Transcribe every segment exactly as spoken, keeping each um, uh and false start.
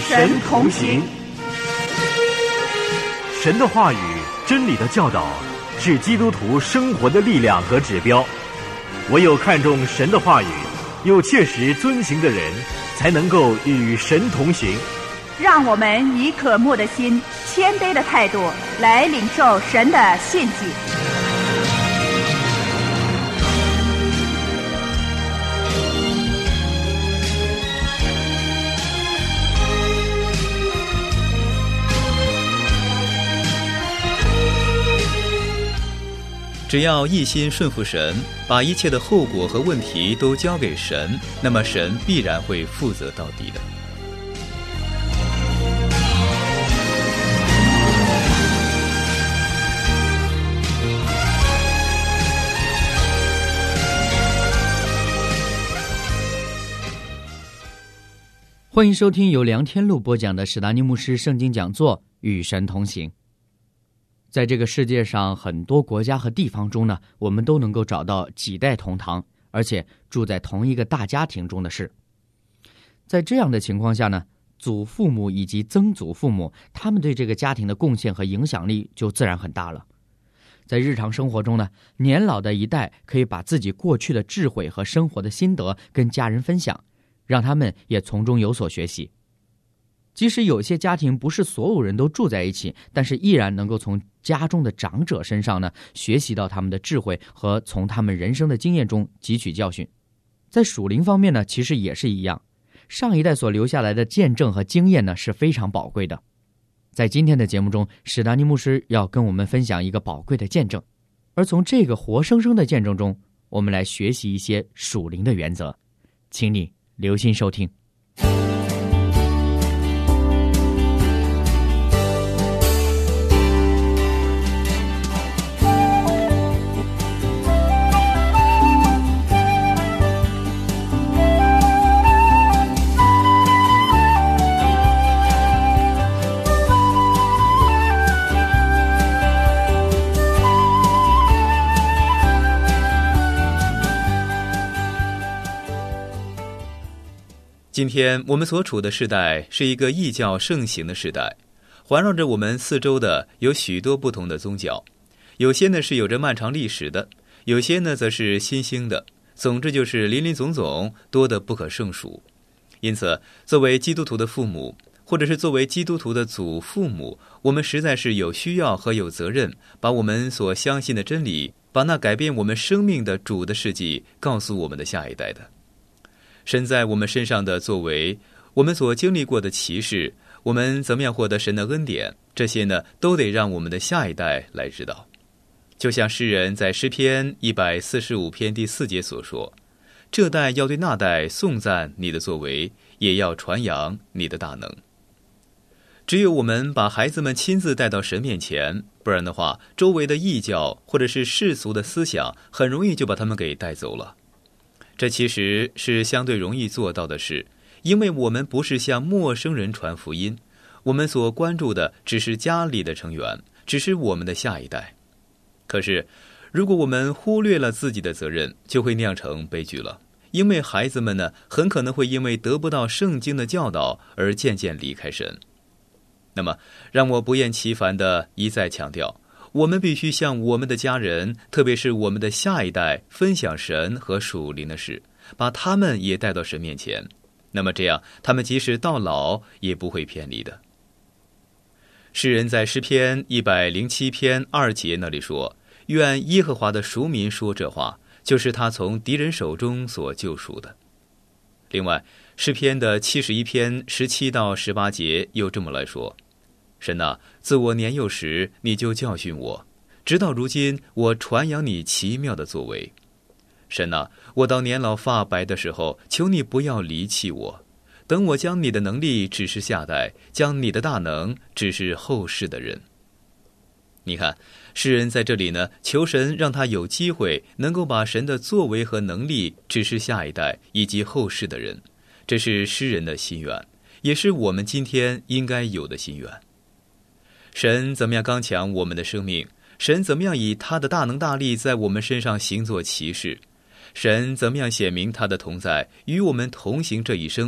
神同行。神的话语、真理的教导是基督徒生活的力量和指标。唯有看重神的话语，又切实遵行的人，才能够与神同行。 让我们以渴慕的心、谦卑的态度来领受神的信息。 只要一心顺服神，把一切的后果和问题都交给神，那么神必然会负责到底的。 欢迎收听由梁天路播讲的史达尼牧师圣经讲座《与神同行》。在这个世界上很多国家和地方中呢，我们都能够找到几代同堂，而且住在同一个大家庭中的事。在这样的情况下呢，祖父母以及曾祖父母，他们对这个家庭的贡献和影响力就自然很大了。在日常生活中呢，年老的一代可以把自己过去的智慧和生活的心得跟家人分享，让他们也从中有所学习。即使有些家庭不是所有人都住在一起，但是依然能够从家中的长者身上呢，学习到他们的智慧和从他们人生的经验中汲取教训。在属灵方面呢，其实也是一样，上一代所留下来的见证和经验呢，是非常宝贵的。在今天的节目中，史达尼牧师要跟我们分享一个宝贵的见证，而从这个活生生的见证中，我们来学习一些属灵的原则，请你留心收听。 今天我们所处的时代是一个异教盛行的时代，环绕着我们四周的有许多不同的宗教，有些呢是有着漫长历史的，有些呢则是新兴的，总之就是林林总总，多得不可胜数。因此作为基督徒的父母，或者是作为基督徒的祖父母，我们实在是有需要和有责任，把我们所相信的真理，把那改变我们生命的主的事迹告诉我们的下一代的。神在我们身上的作为，我们所经历过的奇事，我们怎么样获得神的恩典，这些呢，都得让我们的下一代来知道。就像诗人在诗篇一百四十五篇第四节所说，这代要对那代颂赞你的作为，也要传扬你的大能。只有我们把孩子们亲自带到神面前，不然的话，周围的异教或者是世俗的思想，很容易就把他们给带走了。这其实是相对容易做到的事，因为我们不是向陌生人传福音，我们所关注的只是家里的成员，只是我们的下一代。可是如果我们忽略了自己的责任，就会酿成悲剧了，因为孩子们呢，很可能会因为得不到圣经的教导而渐渐离开神。那么让我不厌其烦地一再强调，我们必须向我们的家人，特别是我们的下一代，分享神和属灵的事，把他们也带到神面前。那么这样，他们即使到老也不会偏离的。诗人在诗篇一百零七篇二节那里说，愿耶和华的赎民说这话，就是他从敌人手中所救赎的。另外，诗篇的七十一篇十七到十八节又这么来说，神啊，自我年幼时你就教训我，直到如今我传扬你奇妙的作为。神啊，我到年老发白的时候，求你不要离弃我，等我将你的能力指示下代，将你的大能指示后世的人。你看，诗人在这里呢，求神让他有机会能够把神的作为和能力指示下一代以及后世的人，这是诗人的心愿，也是我们今天应该有的心愿。神怎么样刚强我们的生命，神怎么样以他的大能大力在我们身上行作奇事，神怎么样显明他的同在，与我们同行这一生，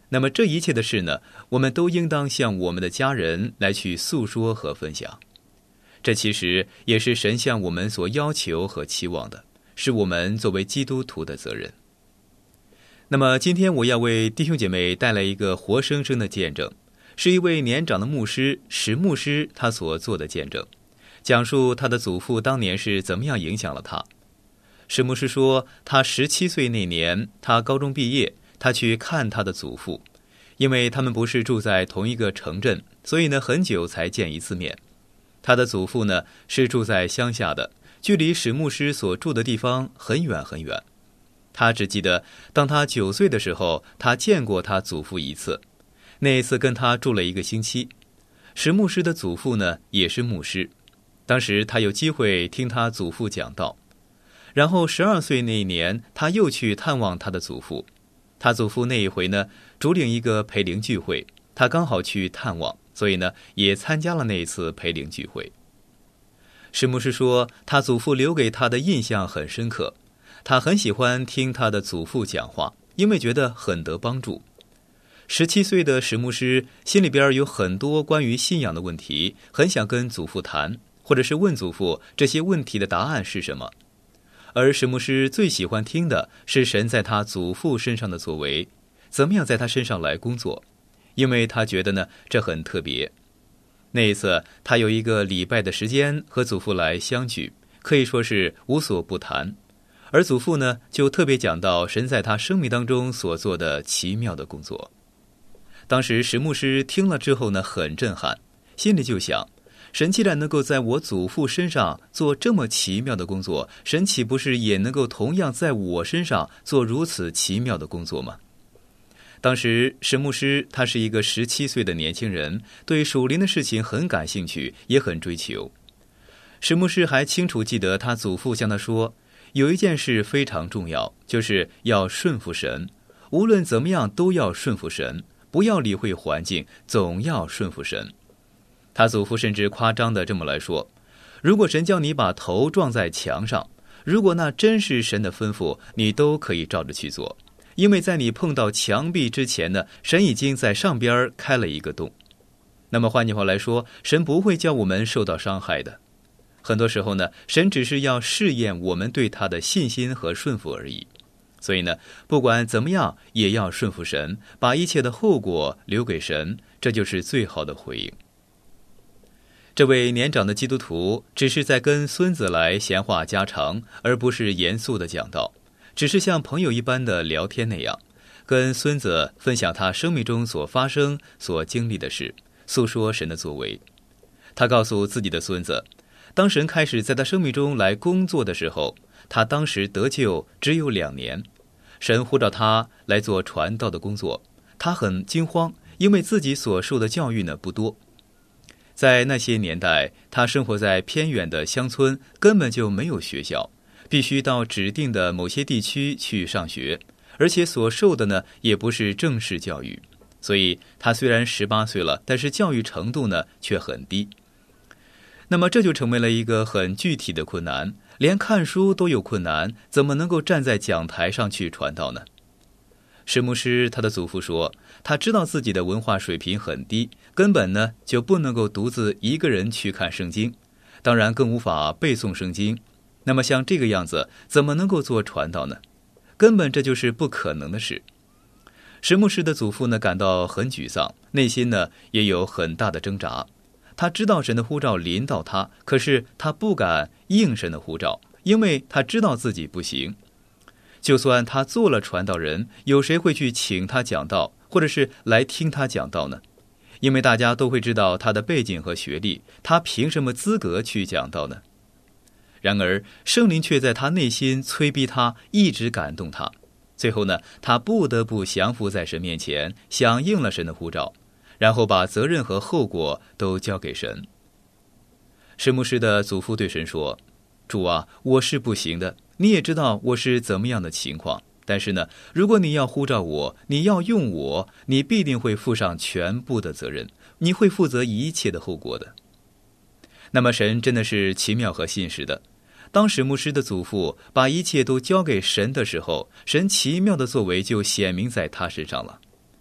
那么这一切的事呢，我们都应当向我们的家人来去诉说和分享。这其实也是神向我们所要求和期望的，是我们作为基督徒的责任。那么今天我要为弟兄姐妹带来一个活生生的见证，是一位年长的牧师史牧师他所做的见证，讲述他的祖父当年是怎么样影响了他。史牧师说，他十七岁那年，他高中毕业，他去看他的祖父，因为他们不是住在同一个城镇，所以呢很久才见一次面。他的祖父呢是住在乡下的，距离史牧师所住的地方很远很远。他只记得当他九岁的时候，他见过他祖父一次，那一次跟他住了一个星期。史牧师的祖父呢也是牧师，当时他有机会听他祖父讲道。然后十二岁那一年，他又去探望他的祖父。他祖父那一回呢主领一个培灵聚会，他刚好去探望，所以呢也参加了那一次培灵聚会。史牧师说，他祖父留给他的印象很深刻，他很喜欢听他的祖父讲话，因为觉得很得帮助。十七岁的史牧师心里边有很多关于信仰的问题，很想跟祖父谈，或者是问祖父这些问题的答案是什么。而史牧师最喜欢听的是神在他祖父身上的作为，怎么样在他身上来工作，因为他觉得呢这很特别。那一次他有一个礼拜的时间和祖父来相聚，可以说是无所不谈，而祖父呢就特别讲到神在他生命当中所做的奇妙的工作。当时史牧师听了之后呢很震撼，心里就想，神既然能够在我祖父身上做这么奇妙的工作，神岂不是也能够同样在我身上做如此奇妙的工作吗？当时史牧师他是一个十七岁的年轻人，对属灵的事情很感兴趣，也很追求。史牧师还清楚记得他祖父向他说，有一件事非常重要，就是要顺服神，无论怎么样都要顺服神，不要理会环境，总要顺服神。他祖父甚至夸张地这么来说，如果神叫你把头撞在墙上，如果那真是神的吩咐，你都可以照着去做，因为在你碰到墙壁之前呢，神已经在上边开了一个洞。那么换句话来说，神不会叫我们受到伤害的。很多时候呢，神只是要试验我们对他的信心和顺服而已。所以呢，不管怎么样也要顺服神，把一切的后果留给神，这就是最好的回应。这位年长的基督徒只是在跟孙子来闲话家常，而不是严肃的讲道，只是像朋友一般的聊天那样，跟孙子分享他生命中所发生所经历的事，诉说神的作为。他告诉自己的孙子，当神开始在他生命中来工作的时候，他当时得救只有两年，神呼召他来做传道的工作，他很惊慌，因为自己所受的教育呢不多。在那些年代，他生活在偏远的乡村，根本就没有学校，必须到指定的某些地区去上学，而且所受的呢也不是正式教育，所以他虽然十八岁了，但是教育程度呢却很低。那么这就成为了一个很具体的困难，连看书都有困难，怎么能够站在讲台上去传道呢？史牧师他的祖父说，他知道自己的文化水平很低，根本呢就不能够独自一个人去看圣经，当然更无法背诵圣经。那么像这个样子，怎么能够做传道呢？根本这就是不可能的事。史牧师的祖父呢感到很沮丧，内心呢也有很大的挣扎。他知道神的呼召临到他，可是他不敢应神的呼召，因为他知道自己不行。就算他做了传道人，有谁会去请他讲道，或者是来听他讲道呢？因为大家都会知道他的背景和学历，他凭什么资格去讲道呢？然而圣灵却在他内心催逼他，一直感动他。最后呢，他不得不降服在神面前，响应了神的呼召，然后把责任和后果都交给神。史牧师的祖父对神说，主啊，我是不行的，你也知道我是怎么样的情况，但是呢，如果你要呼召我，你要用我，你必定会负上全部的责任，你会负责一切的后果的。那么神真的是奇妙和信实的，当史牧师的祖父把一切都交给神的时候，神奇妙的作为就显明在他身上了。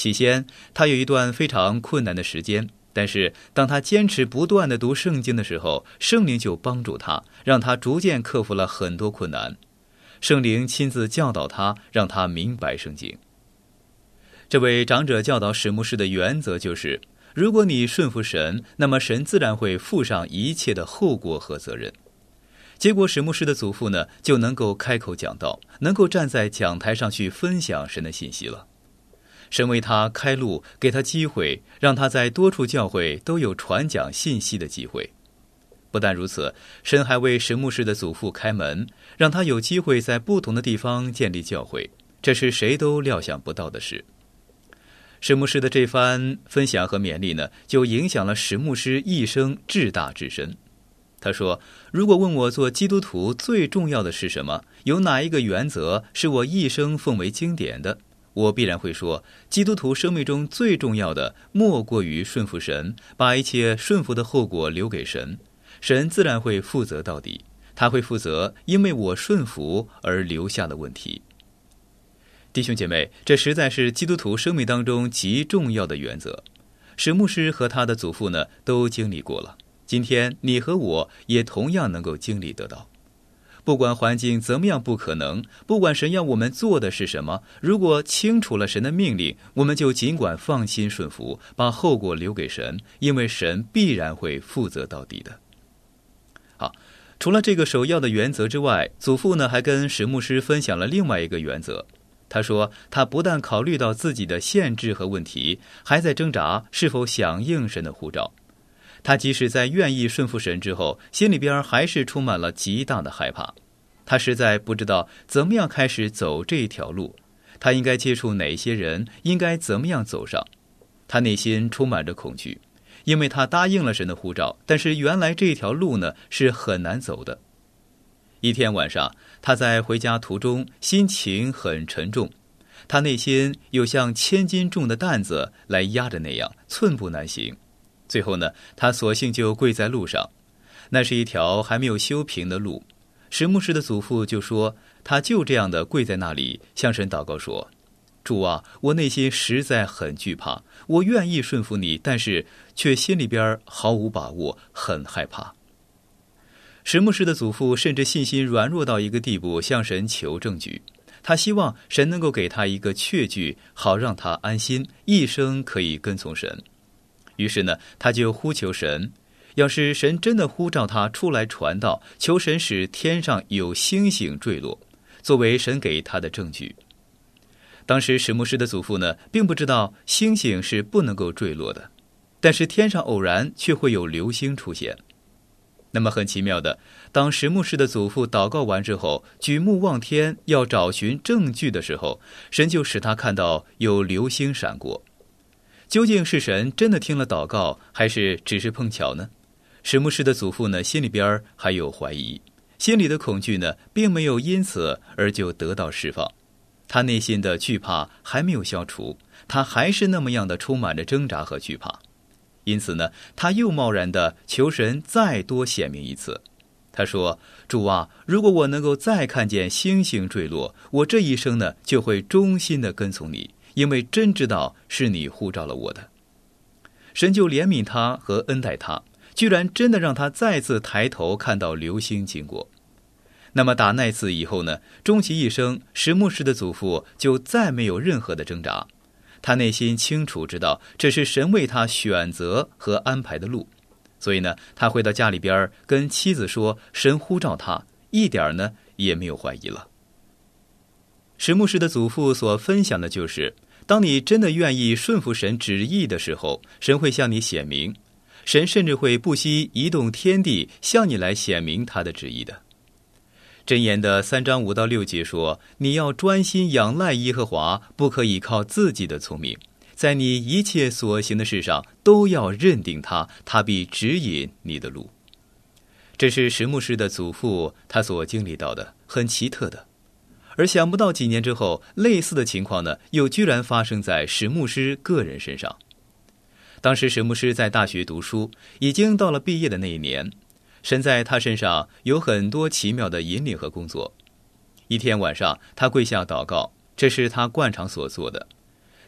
起先，他有一段非常困难的时间，但是当他坚持不断地读圣经的时候，圣灵就帮助他，让他逐渐克服了很多困难。圣灵亲自教导他，让他明白圣经。这位长者教导史牧师的原则就是，如果你顺服神，那么神自然会负上一切的后果和责任。结果史牧师的祖父呢，就能够开口讲道，能够站在讲台上去分享神的信息了。神为他开路，给他机会，让他在多处教会都有传讲信息的机会。不但如此，神还为史牧师的祖父开门，让他有机会在不同的地方建立教会，这是谁都料想不到的事。史牧师的这番分享和勉励呢，就影响了史牧师一生至大至深。他说，如果问我做基督徒最重要的是什么，有哪一个原则是我一生奉为经典的，我必然会说，基督徒生命中最重要的莫过于顺服神，把一切顺服的后果留给神，神自然会负责到底，他会负责因为我顺服而留下的问题。弟兄姐妹，这实在是基督徒生命当中极重要的原则。史牧师和他的祖父呢，都经历过了，今天你和我也同样能够经历得到。不管环境怎么样不可能，不管神要我们做的是什么，如果清楚了神的命令，我们就尽管放心顺服，把后果留给神，因为神必然会负责到底的。好，除了这个首要的原则之外，祖父呢还跟史牧师分享了另外一个原则。他说，他不但考虑到自己的限制和问题，还在挣扎是否响应神的呼召。他即使在愿意顺服神之后，心里边还是充满了极大的害怕。他实在不知道怎么样开始走这一条路，他应该接触哪些人，应该怎么样走上。他内心充满着恐惧，因为他答应了神的呼召，但是原来这条路呢是很难走的。一天晚上，他在回家途中，心情很沉重，他内心有像千斤重的担子来压着那样，寸步难行。最后呢，他索性就跪在路上，那是一条还没有修平的路。史牧师的祖父就说，他就这样的跪在那里，向神祷告说，主啊，我内心实在很惧怕，我愿意顺服你，但是却心里边毫无把握，很害怕。史牧师的祖父甚至信心软弱到一个地步，向神求证据，他希望神能够给他一个确据，好让他安心，一生可以跟从神。于是呢，他就呼求神，要是神真的呼召他出来传道，求神使天上有星星坠落，作为神给他的证据。当时史牧师的祖父呢，并不知道星星是不能够坠落的，但是天上偶然却会有流星出现。那么很奇妙的，当史牧师的祖父祷告完之后，举目望天要找寻证据的时候，神就使他看到有流星闪过。究竟是神真的听了祷告，还是只是碰巧呢？史牧师的祖父呢，心里边还有怀疑，心里的恐惧呢，并没有因此而就得到释放。他内心的惧怕还没有消除，他还是那么样的充满着挣扎和惧怕。因此呢，他又贸然的求神再多显明一次。他说，主啊，如果我能够再看见星星坠落，我这一生呢，就会忠心的跟从你，因为真知道是你呼召了我的。神就怜悯他和恩待他，居然真的让他再次抬头看到流星经过。那么打那次以后呢，终其一生，史牧师的祖父就再没有任何的挣扎。他内心清楚知道，这是神为他选择和安排的路。所以呢，他回到家里边跟妻子说，神呼召他，一点呢也没有怀疑了。史牧师的祖父所分享的就是，当你真的愿意顺服神旨意的时候，神会向你显明，神甚至会不惜移动天地，向你来显明他的旨意的。箴言的三章五到六节说，你要专心仰赖耶和华，不可依靠自己的聪明，在你一切所行的事上都要认定他，他必指引你的路。这是史牧师的祖父他所经历到的，很奇特的。而想不到几年之后，类似的情况呢，又居然发生在史牧师个人身上。当时史牧师在大学读书，已经到了毕业的那一年，神在他身上有很多奇妙的引领和工作。一天晚上，他跪下祷告，这是他惯常所做的。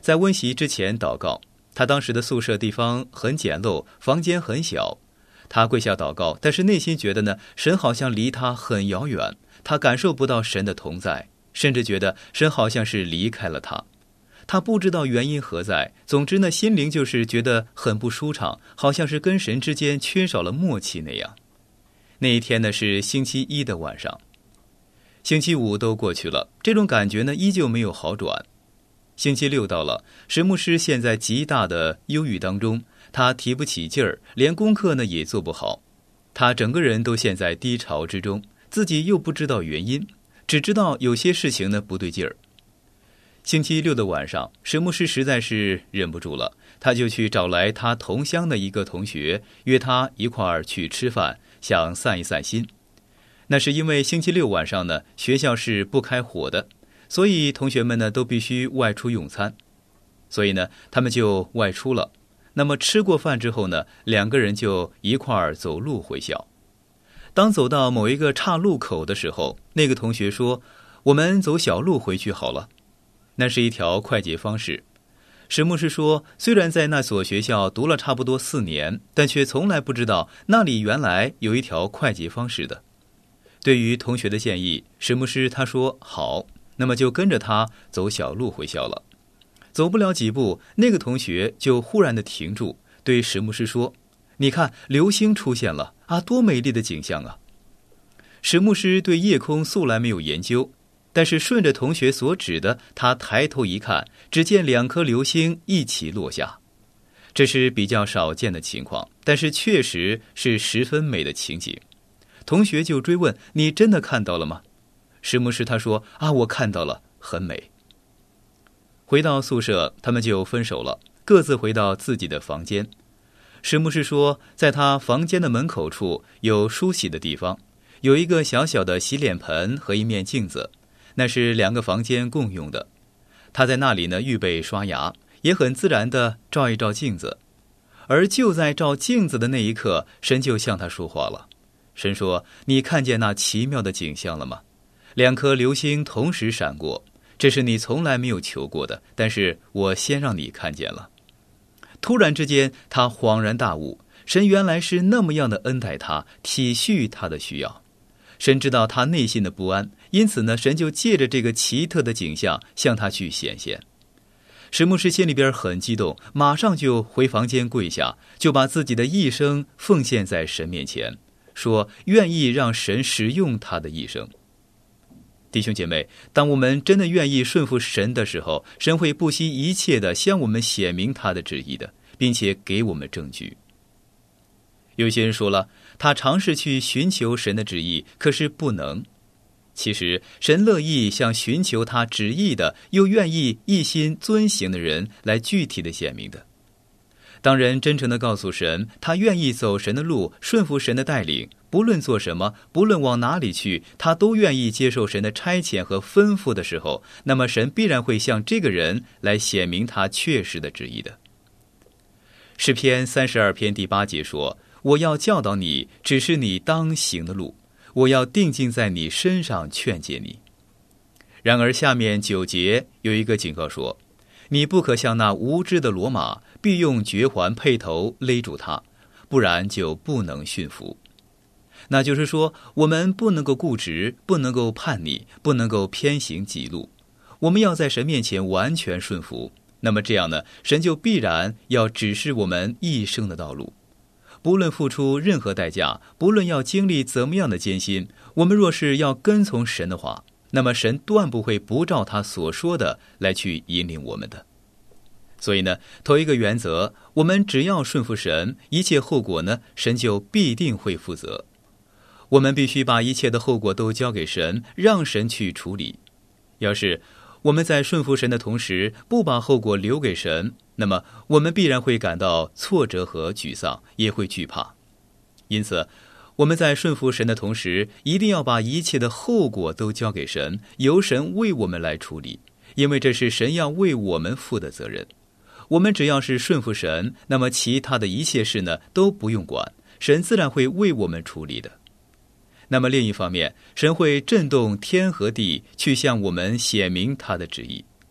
在温习之前祷告。他当时的宿舍地方很简陋，房间很小。他跪下祷告，但是内心觉得呢，神好像离他很遥远，他感受不到神的同在，甚至觉得神好像是离开了他。他不知道原因何在，总之呢，心灵就是觉得很不舒畅，好像是跟神之间缺少了默契那样。那一天呢，是星期一的晚上。星期五都过去了，这种感觉呢，依旧没有好转。星期六到了，石牧师陷在极大的忧郁当中，他提不起劲儿，连功课呢也做不好。他整个人都陷在低潮之中，自己又不知道原因，只知道有些事情呢不对劲儿。星期六的晚上，石牧师实在是忍不住了，他就去找来他同乡的一个同学，约他一块儿去吃饭，想散一散心。那是因为星期六晚上呢，学校是不开火的，所以同学们呢都必须外出用餐，所以呢他们就外出了。那么吃过饭之后呢，两个人就一块儿走路回校。当走到某一个岔路口的时候，那个同学说：“我们走小路回去好了。”那是一条快捷方式。石牧师说，虽然在那所学校读了差不多四年，但却从来不知道那里原来有一条快捷方式的。对于同学的建议，石牧师他说好，那么就跟着他走小路回校了。走不了几步，那个同学就忽然的停住，对石牧师说：“你看，流星出现了啊，多美丽的景象啊！”石牧师对夜空素来没有研究，但是顺着同学所指的，他抬头一看，只见两颗流星一起落下。这是比较少见的情况，但是确实是十分美的情景。同学就追问：“你真的看到了吗？”石牧师他说：“啊，我看到了，很美。”回到宿舍，他们就分手了，各自回到自己的房间。石牧师说，在他房间的门口处有梳洗的地方，有一个小小的洗脸盆和一面镜子，那是两个房间共用的。他在那里呢预备刷牙，也很自然地照一照镜子。而就在照镜子的那一刻，神就向他说话了。神说：“你看见那奇妙的景象了吗？两颗流星同时闪过，这是你从来没有求过的，但是我先让你看见了。”突然之间，他恍然大悟，神原来是那么样的恩待他，体恤他的需要。神知道他内心的不安，因此呢，神就借着这个奇特的景象向他去显现。石牧师心里边很激动，马上就回房间跪下，就把自己的一生奉献在神面前，说愿意让神使用他的一生。弟兄姐妹，当我们真的愿意顺服神的时候，神会不惜一切的向我们显明他的旨意的，并且给我们证据。有些人说了，他尝试去寻求神的旨意，可是不能。其实神乐意向寻求他旨意的，又愿意一心遵行的人来具体的显明的。当人真诚地告诉神，他愿意走神的路，顺服神的带领，不论做什么，不论往哪里去，他都愿意接受神的差遣和吩咐的时候，那么神必然会向这个人来显明他确实的旨意的。诗篇三十二篇第八节说：“我要教导你，只是你当行的路，我要定睛在你身上劝诫你。”然而下面九节有一个警告说：“你不可像那无知的骡马，必用绝环辔头勒住它，不然就不能驯服。”那就是说，我们不能够固执，不能够叛逆，不能够偏行己路，我们要在神面前完全顺服。那么这样呢，神就必然要指示我们一生的道路。不论付出任何代价，不论要经历怎么样的艰辛，我们若是要跟从神的话，那么神断不会不照他所说的来去引领我们的。所以呢，头一个原则，我们只要顺服神，一切后果呢，神就必定会负责。我们必须把一切的后果都交给神，让神去处理。要是我们在顺服神的同时，不把后果留给神，那么我们必然会感到挫折和沮丧，也会惧怕。因此，我们在顺服神的同时，一定要把一切的后果都交给神，由神为我们来处理，因为这是神要为我们负的责任。我们只要是顺服神，那么其他的一切事呢，都不用管，神自然会为我们处理的。那么另一方面，神会震动天和地，去向我们显明他的旨意。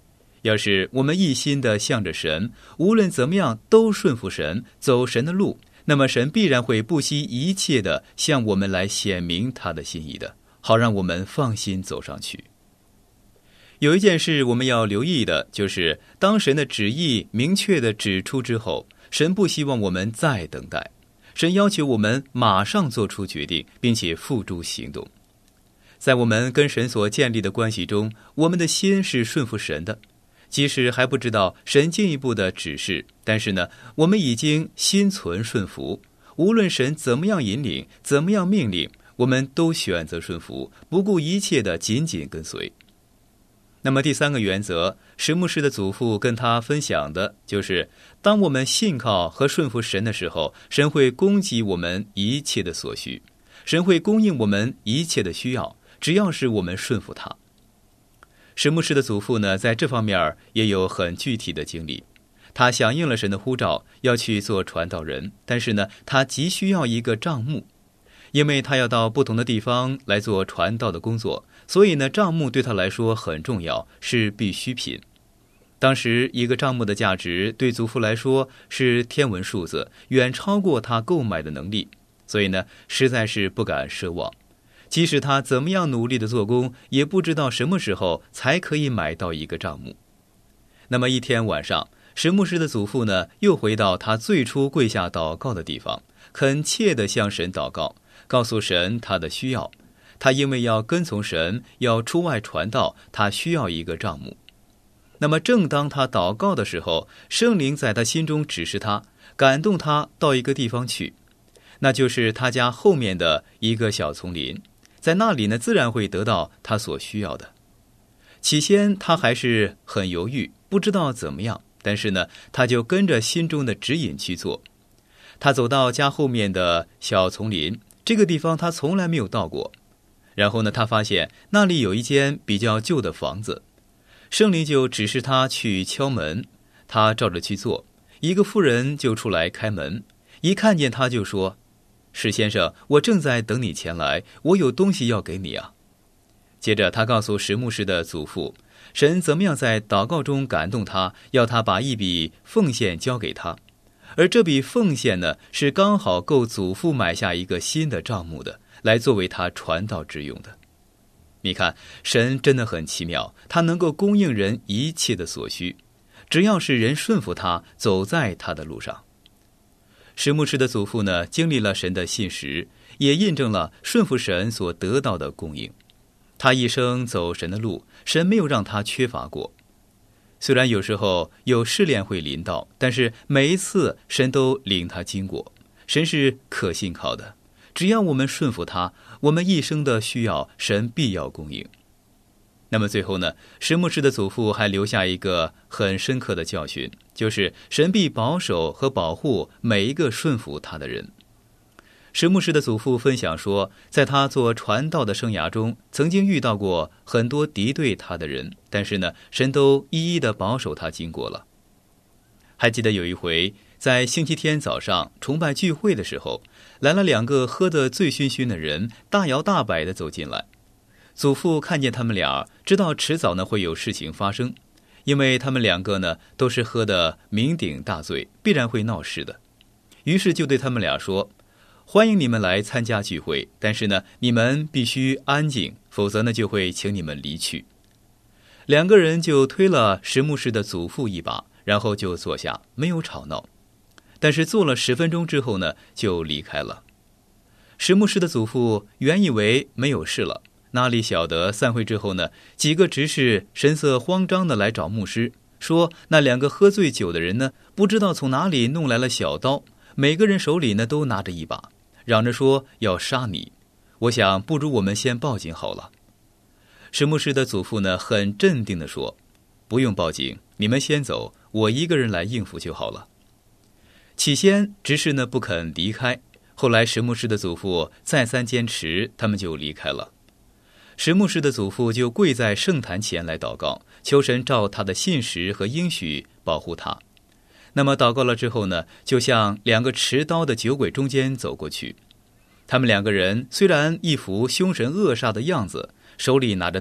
要是我们一心的向着神，无论怎么样都顺服神，走神的路，那么神必然会不惜一切的向我们来显明他的心意的，好让我们放心走上去。有一件事我们要留意的，就是当神的旨意明确的指出之后，神不希望我们再等待，神要求我们马上做出决定，并且付诸行动。在我们跟神所建立的关系中，我们的心是顺服神的，即使还不知道神进一步的指示，但是呢，我们已经心存顺服。无论神怎么样引领，怎么样命令，我们都选择顺服，不顾一切的紧紧跟随。那么第三个原则，石牧师的祖父跟他分享的就是，当我们信靠和顺服神的时候，神会供给我们一切的所需，神会供应我们一切的需要，只要是我们顺服他。石牧师的祖父呢，在这方面也有很具体的经历。他响应了神的呼召，要去做传道人，但是呢，他急需要一个帐幕，因为他要到不同的地方来做传道的工作，所以呢，帐幕对他来说很重要，是必需品。当时一个帐幕的价值对祖父来说是天文数字，远超过他购买的能力，所以呢，实在是不敢奢望。即使他怎么样努力的做工，也不知道什么时候才可以买到一个帐幕。那么一天晚上，石牧师的祖父呢，又回到他最初跪下祷告的地方，恳切地向神祷告，告诉神他的需要。他因为要跟从神，要出外传道，他需要一个帐幕。那么正当他祷告的时候，圣灵在他心中指示他，感动他到一个地方去，那就是他家后面的一个小丛林，在那里呢，自然会得到他所需要的。起先他还是很犹豫，不知道怎么样，但是呢，他就跟着心中的指引去做。他走到家后面的小丛林，这个地方他从来没有到过。然后呢，他发现那里有一间比较旧的房子，圣灵就指示他去敲门，他照着去做。一个妇人就出来开门，一看见他就说：“石先生，我正在等你前来，我有东西要给你啊。”接着他告诉石牧师的祖父，神怎么样在祷告中感动他，要他把一笔奉献交给他，而这笔奉献呢，是刚好够祖父买下一个新的帐幕的，来作为他传道之用的。你看，神真的很奇妙，他能够供应人一切的所需，只要是人顺服他，走在他的路上。石牧师的祖父呢，经历了神的信实，也印证了顺服神所得到的供应。他一生走神的路，神没有让他缺乏过。虽然有时候有试炼会临到，但是每一次神都领他经过。神是可信靠的，只要我们顺服他，我们一生的需要神必要供应。那么最后呢，石牧师的祖父还留下一个很深刻的教训，就是神必保守和保护每一个顺服他的人。石牧师的祖父分享说，在他做传道的生涯中，曾经遇到过很多敌对他的人，但是呢，神都一一的保守他经过了。还记得有一回，在星期天早上崇拜聚会的时候，来了两个喝得醉醺醺的人，大摇大摆地走进来。祖父看见他们俩，知道迟早呢会有事情发生，因为他们两个呢都是喝得酩酊大醉，必然会闹事的。于是就对他们俩说：“欢迎你们来参加聚会，但是呢，你们必须安静，否则呢就会请你们离去。”两个人就推了石牧师的祖父一把，然后就坐下，没有吵闹。但是坐了十分钟之后呢，就离开了。石牧师的祖父原以为没有事了，哪里晓得散会之后呢，几个执事神色慌张的来找牧师，说那两个喝醉酒的人呢，不知道从哪里弄来了小刀，每个人手里呢都拿着一把，嚷着说要杀你。我想不如我们先报警好了。石牧师的祖父呢很镇定地说：“不用报警，你们先走，我一个人来应付就好了。”起先执事呢不肯离开，后来石牧师的祖父再三坚持，他们就离开了。石牧师的祖父就跪在圣坛前来祷告，求神照他的信实和应许保护他。那么祷告了之后呢，就向两个持刀的酒鬼中间走过去。他们两个人虽然一副凶神恶煞的样子，手里拿着刀，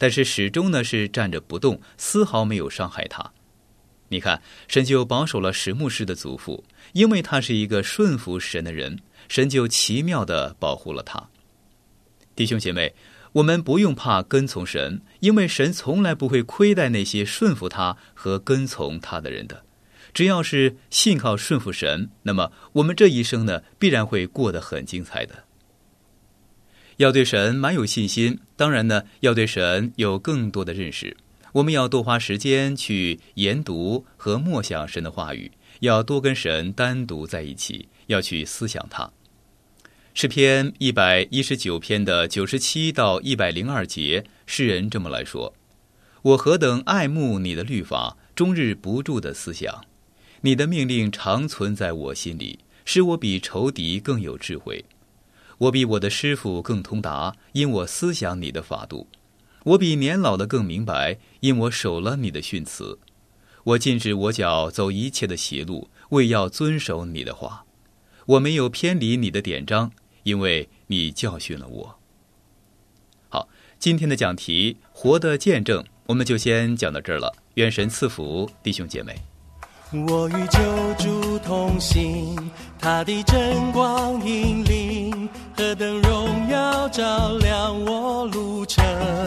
但是始终呢是站着不动，丝毫没有伤害他。你看，神就保守了石牧师的祖父，因为他是一个顺服神的人，神就奇妙地保护了他。弟兄姐妹，我们不用怕跟从神，因为神从来不会亏待那些顺服他和跟从他的人的。只要是信靠顺服神，那么我们这一生呢，必然会过得很精彩的。要对神蛮有信心，当然呢，要对神有更多的认识。我们要多花时间去研读和默想神的话语，要多跟神单独在一起，要去思想他。诗篇一百一十九篇的九十七到一百零二节，诗人这么来说：我何等爱慕你的律法，终日不住的思想。你的命令常存在我心里，使我比仇敌更有智慧。我比我的师傅更通达，因我思想你的法度。我比年老的更明白，因我守了你的训词。我禁止我脚走一切的邪路，为要遵守你的话。我没有偏离你的典章，因为你教训了我。好，今天的讲题活的见证，我们就先讲到这儿了。愿神赐福弟兄姐妹。 我与救主同行，他的真光引领，何等荣耀照亮我路程。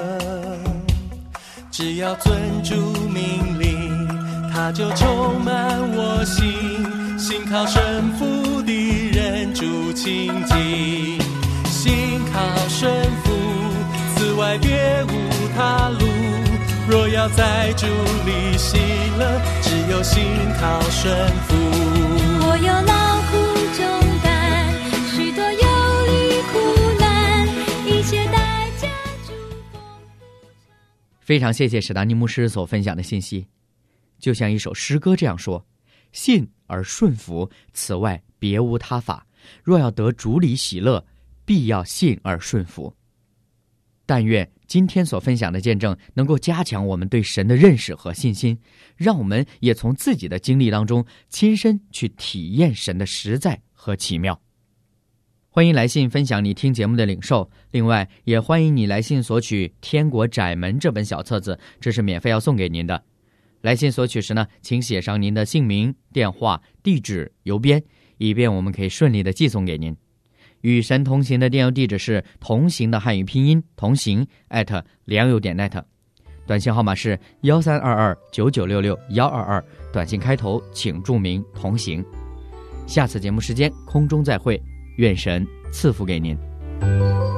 只要遵主命令，他就充满我心，信靠神父的人主亲近，信靠神父，此外别无他路。若要在主里喜乐，只有信靠神父。 我有劳苦重担，许多忧虑苦难，一切代价主丰富。 非常谢谢史达尼牧师所分享的信息。就像一首诗歌这样说：信而顺服，此外别无他法。若要得主里喜乐，必要信而顺服。但愿今天所分享的见证能够加强我们对神的认识和信心，让我们也从自己的经历当中亲身去体验神的实在和奇妙。欢迎来信分享你听节目的领受，另外也欢迎你来信索取《天国窄门》这本小册子，这是免费要送给您的。来信索取时呢，请写上您的姓名、电话、地址、邮编，以便我们可以顺利的寄送给您。与神同行的电邮地址是同行的汉语拼音同行 at 良友点 net， 短信号码是幺三二二九九六六幺二二，短信开头请注明同行。下次节目时间空中再会，愿神赐福给您。